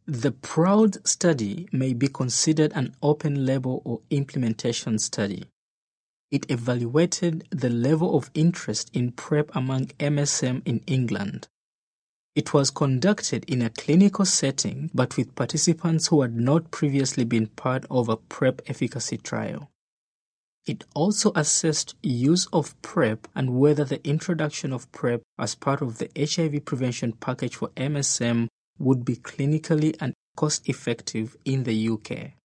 The PROUD study may be considered an open-label or implementation study. It evaluated the level of interest in PrEP among MSM in England. It was conducted in a clinical setting but with participants who had not previously been part of a PrEP efficacy trial. It also assessed use of PrEP and whether the introduction of PrEP as part of the HIV prevention package for MSM would be clinically and cost-effective in the UK.